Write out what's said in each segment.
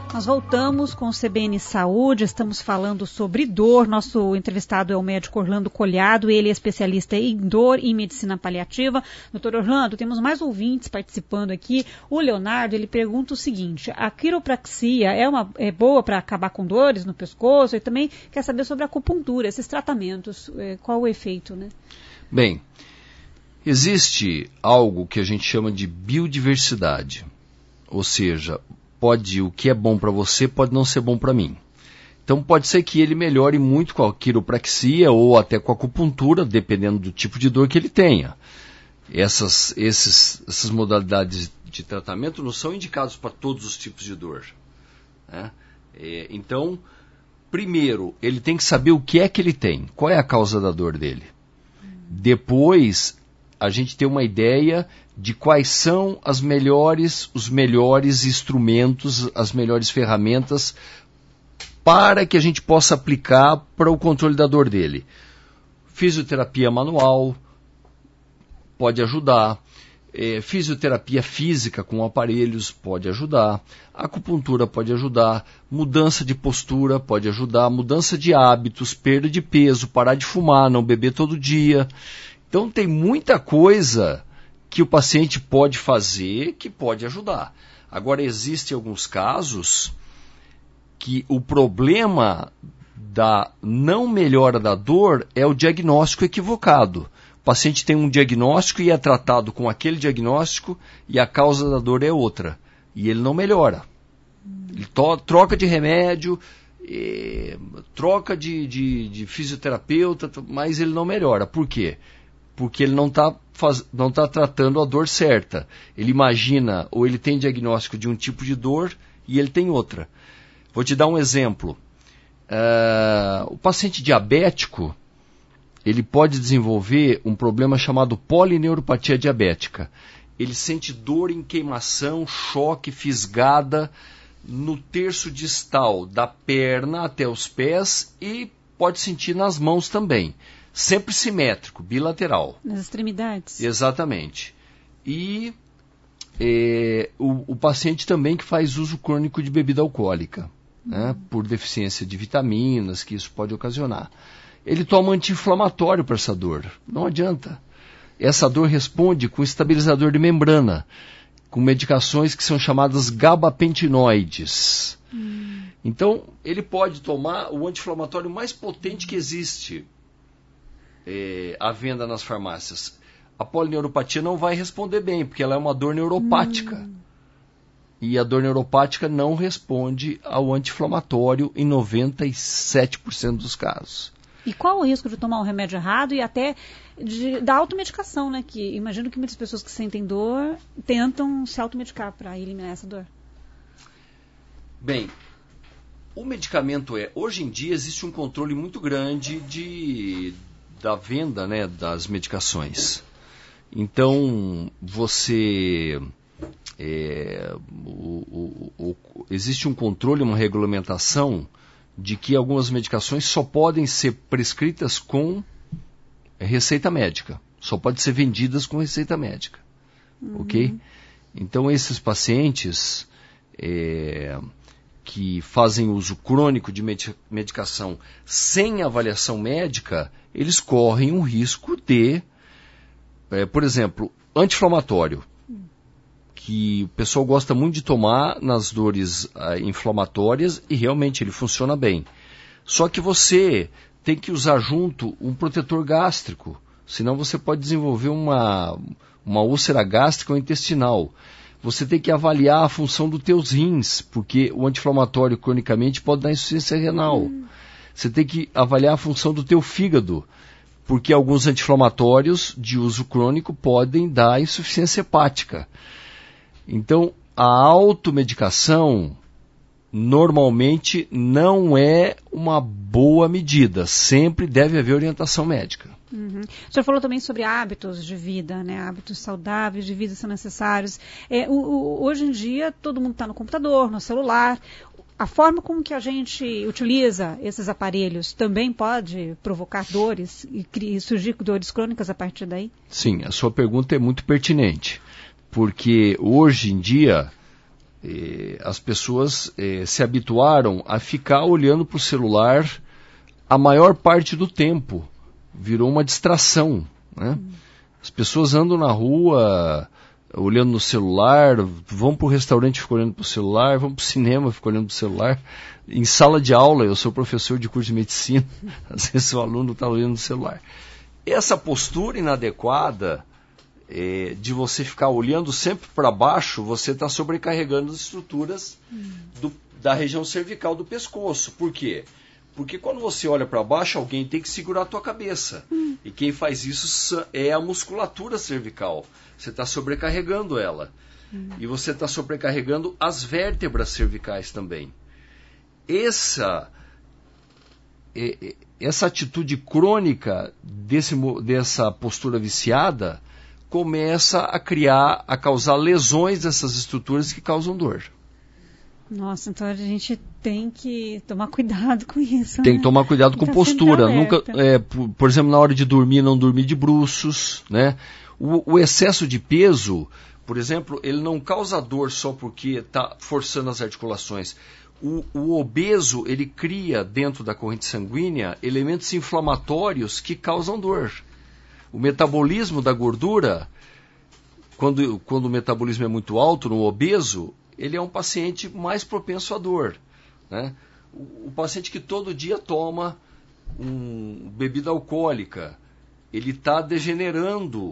Nós voltamos com o CBN Saúde, estamos falando sobre dor. Nosso entrevistado é o médico Orlando Collhado, ele é especialista em dor e medicina paliativa. Doutor Orlando, temos mais ouvintes participando aqui. O Leonardo, ele pergunta o seguinte: a quiropraxia é boa para acabar com dores no pescoço? E também quer saber sobre a acupuntura, esses tratamentos, qual o efeito, né? Bem, existe algo que a gente chama de biodiversidade, ou seja, o que é bom para você pode não ser bom para mim. Então pode ser que ele melhore muito com a quiropraxia ou até com a acupuntura, dependendo do tipo de dor que ele tenha. Essas modalidades de tratamento não são indicadas para todos os tipos de dor, né? Então, primeiro, ele tem que saber o que é que ele tem, qual é a causa da dor dele. Depois, a gente tem uma ideia de quais são os melhores instrumentos, as melhores ferramentas para que a gente possa aplicar para o controle da dor dele. Fisioterapia manual pode ajudar, fisioterapia física com aparelhos pode ajudar, acupuntura pode ajudar, mudança de postura pode ajudar, mudança de hábitos, perda de peso, parar de fumar, não beber todo dia. Então tem muita coisa que o paciente pode fazer que pode ajudar. Agora, existem alguns casos que o problema da não melhora da dor é o diagnóstico equivocado. O paciente tem um diagnóstico e é tratado com aquele diagnóstico e a causa da dor é outra. E ele não melhora. Ele troca de remédio, troca de fisioterapeuta, mas ele não melhora. Por quê? Porque ele não está tratando a dor certa. Ele imagina, ou ele tem diagnóstico de um tipo de dor e ele tem outra. Vou te dar um exemplo. O paciente diabético, ele pode desenvolver um problema chamado polineuropatia diabética. Ele sente dor em queimação, choque, fisgada no terço distal da perna até os pés e pode sentir nas mãos também. Sempre simétrico, bilateral. Nas extremidades. Exatamente. E o paciente também que faz uso crônico de bebida alcoólica, né, por deficiência de vitaminas, que isso pode ocasionar. Ele toma anti-inflamatório para essa dor. Não adianta. Essa dor responde com estabilizador de membrana, com medicações que são chamadas gabapentinoides. Então, ele pode tomar o anti-inflamatório mais potente que existe à venda nas farmácias. A polineuropatia não vai responder bem, porque ela é uma dor neuropática. E a dor neuropática não responde ao anti-inflamatório em 97% dos casos. E qual o risco de tomar um remédio errado e até da automedicação, né? Que imagino que muitas pessoas que sentem dor tentam se automedicar para eliminar essa dor. Bem, o medicamento hoje em dia existe um controle muito grande da venda, né, das medicações. Então, existe um controle, uma regulamentação de que algumas medicações só podem ser prescritas com receita médica. Só podem ser vendidas com receita médica. Ok? Então, esses pacientes que fazem uso crônico de medicação sem avaliação médica, eles correm um risco de, por exemplo, anti-inflamatório, que o pessoal gosta muito de tomar nas dores inflamatórias e realmente ele funciona bem. Só que você tem que usar junto um protetor gástrico, senão você pode desenvolver uma úlcera gástrica ou intestinal. Você tem que avaliar a função dos teus rins, porque o anti-inflamatório cronicamente pode dar insuficiência renal. Você tem que avaliar a função do teu fígado, porque alguns anti-inflamatórios de uso crônico podem dar insuficiência hepática. Então, a automedicação normalmente não é uma boa medida. Sempre deve haver orientação médica. O senhor falou também sobre hábitos de vida, né? Hábitos saudáveis de vida são necessários. Hoje em dia, todo mundo está no computador, no celular. A forma como que a gente utiliza esses aparelhos também pode provocar dores e surgir dores crônicas a partir daí? Sim, a sua pergunta é muito pertinente. Porque hoje em dia, As pessoas se habituaram a ficar olhando para o celular a maior parte do tempo. Virou uma distração, né? As pessoas andam na rua olhando no celular, vão para o restaurante e ficam olhando para o celular, vão para o cinema e ficam olhando para o celular. Em sala de aula, eu sou professor de curso de medicina, às vezes o aluno está olhando no celular. Essa postura inadequada de você ficar olhando sempre para baixo, você está sobrecarregando as estruturas da região cervical do pescoço. Por quê? Porque quando você olha para baixo, alguém tem que segurar a tua cabeça. E quem faz isso é a musculatura cervical. Você está sobrecarregando ela. E você está sobrecarregando as vértebras cervicais também. Essa atitude crônica dessa postura viciada começa a causar lesões dessas estruturas que causam dor. Nossa, então a gente tem que tomar cuidado com isso. Tem que tomar cuidado com postura. Nunca, por exemplo, na hora de dormir, não dormir de bruços, né? O excesso de peso, por exemplo, ele não causa dor só porque está forçando as articulações. O obeso, ele cria dentro da corrente sanguínea elementos inflamatórios que causam dor. O metabolismo da gordura, quando o metabolismo é muito alto no obeso, ele é um paciente mais propenso à dor, né? O paciente que todo dia toma bebida alcoólica, ele está degenerando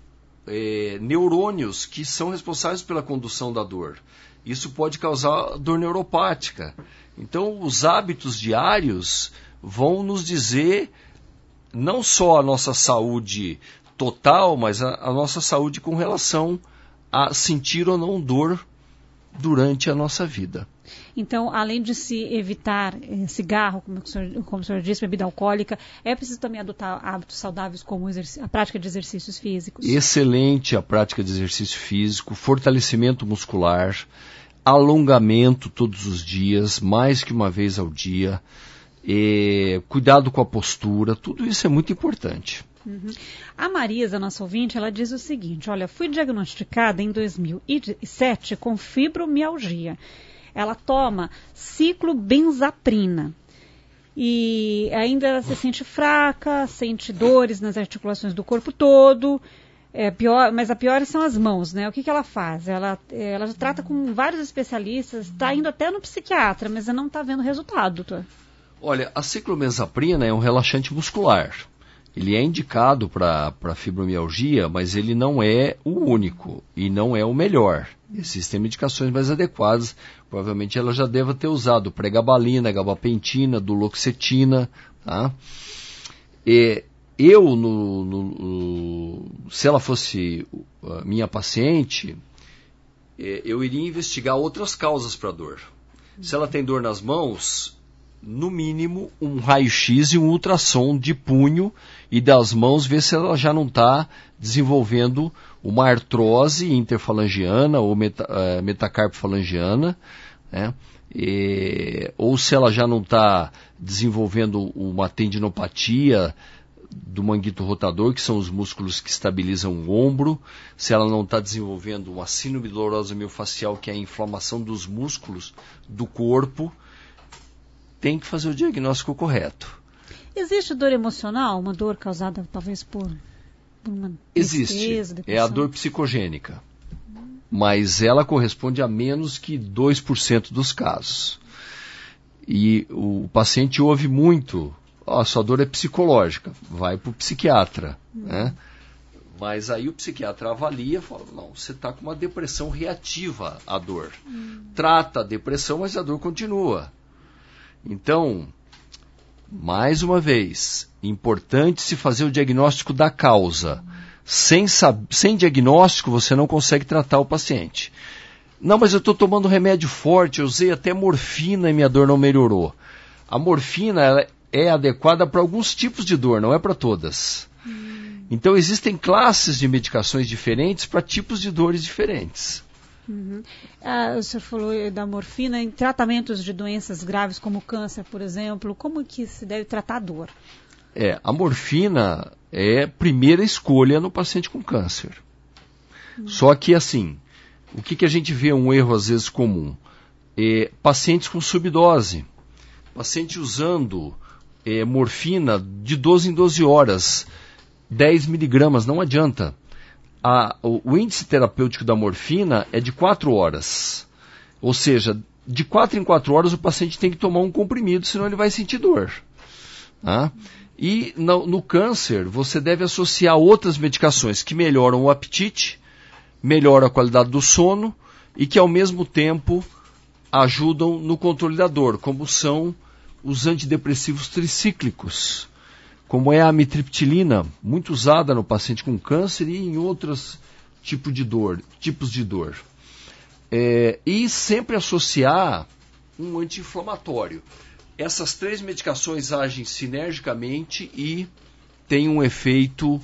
neurônios que são responsáveis pela condução da dor. Isso pode causar dor neuropática. Então, os hábitos diários vão nos dizer não só a nossa saúde total, mas a nossa saúde com relação a sentir ou não dor durante a nossa vida. Então, além de se evitar cigarro, como o senhor disse, bebida alcoólica, é preciso também adotar hábitos saudáveis como a prática de exercícios físicos? Excelente a prática de exercício físico, fortalecimento muscular, alongamento todos os dias, mais que uma vez ao dia, cuidado com a postura, tudo isso é muito importante. Uhum. A Marisa, nossa ouvinte, ela diz o seguinte: olha, fui diagnosticada em 2007 com fibromialgia. Ela toma ciclobenzaprina e ainda se sente fraca, sente dores nas articulações do corpo todo. Mas a pior são as mãos, né? O que ela faz? Ela trata com vários especialistas, está indo até no psiquiatra, mas não está vendo resultado, doutor. Olha, a ciclobenzaprina é um relaxante muscular. Ele é indicado para fibromialgia, mas ele não é o único e não é o melhor. Existem medicações mais adequadas. Provavelmente ela já deva ter usado pregabalina, gabapentina, duloxetina. Tá? Se ela fosse minha paciente, eu iria investigar outras causas para dor. Se ela tem dor nas mãos, no mínimo um raio-x e um ultrassom de punho e das mãos, ver se ela já não está desenvolvendo uma artrose interfalangiana ou metacarpofalangiana, né? Ou se ela já não está desenvolvendo uma tendinopatia do manguito rotador, que são os músculos que estabilizam o ombro, se ela não está desenvolvendo uma síndrome dolorosa miofascial, que é a inflamação dos músculos do corpo, tem que fazer o diagnóstico correto. Existe dor emocional? Uma dor causada talvez por uma tristeza, existe, depressão? É a dor psicogênica, mas ela corresponde a menos que 2% dos casos. E o paciente ouve muito: sua dor é psicológica, vai para o psiquiatra, né? Mas aí o psiquiatra avalia e fala: não, você está com uma depressão reativa à dor. Trata a depressão, mas a dor continua. Então, mais uma vez, importante se fazer o diagnóstico da causa. Sem diagnóstico, você não consegue tratar o paciente. Não, mas eu estou tomando remédio forte, eu usei até morfina e minha dor não melhorou. A morfina ela é adequada para alguns tipos de dor, não é para todas. Então, existem classes de medicações diferentes para tipos de dores diferentes. Uhum. O senhor falou da morfina em tratamentos de doenças graves como câncer, por exemplo. Como que se deve tratar a dor? A morfina é primeira escolha no paciente com câncer. Só que assim, O que a gente vê um erro às vezes comum? Pacientes com subdose, paciente usando morfina de 12 em 12 horas, 10 miligramas, não adianta. O índice terapêutico da morfina é de 4 horas. Ou seja, de 4 em 4 horas o paciente tem que tomar um comprimido, senão ele vai sentir dor. Tá? E no câncer, você deve associar outras medicações que melhoram o apetite, melhoram a qualidade do sono e que ao mesmo tempo ajudam no controle da dor, como são os antidepressivos tricíclicos, como é a amitriptilina, muito usada no paciente com câncer e em outros tipos de dor. E sempre associar um anti-inflamatório. Essas 3 medicações agem sinergicamente e têm um efeito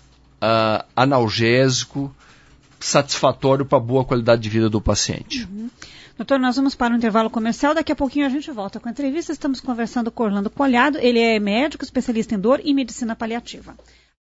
analgésico satisfatório para a boa qualidade de vida do paciente. Uhum. Doutor, nós vamos para um intervalo comercial, daqui a pouquinho a gente volta com a entrevista. Estamos conversando com Orlando Collado, ele é médico, especialista em dor e medicina paliativa.